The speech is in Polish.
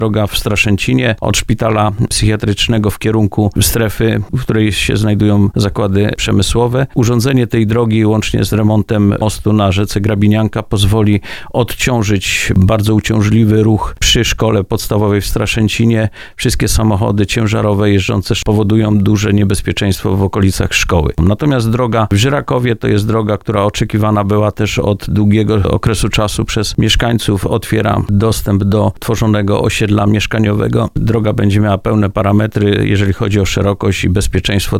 droga w Straszęcinie od szpitala psychiatrycznego w kierunku strefy, w której się znajdują zakłady przemysłowe. Urządzenie tej drogi łącznie z remontem mostu na rzece Grabinianka pozwoli odciążyć bardzo uciążliwy ruch przy szkole podstawowej w Straszęcinie. Wszystkie samochody ciężarowe jeżdżące powodują duże niebezpieczeństwo w okolicach szkoły. Natomiast droga w Żyrakowie to jest droga, która oczekiwana była też od długiego okresu czasu przez mieszkańców. Otwiera dostęp do tworzonego osiedla mieszkaniowego. Droga będzie miała pełne parametry, jeżeli chodzi o szerokość i bezpieczeństwo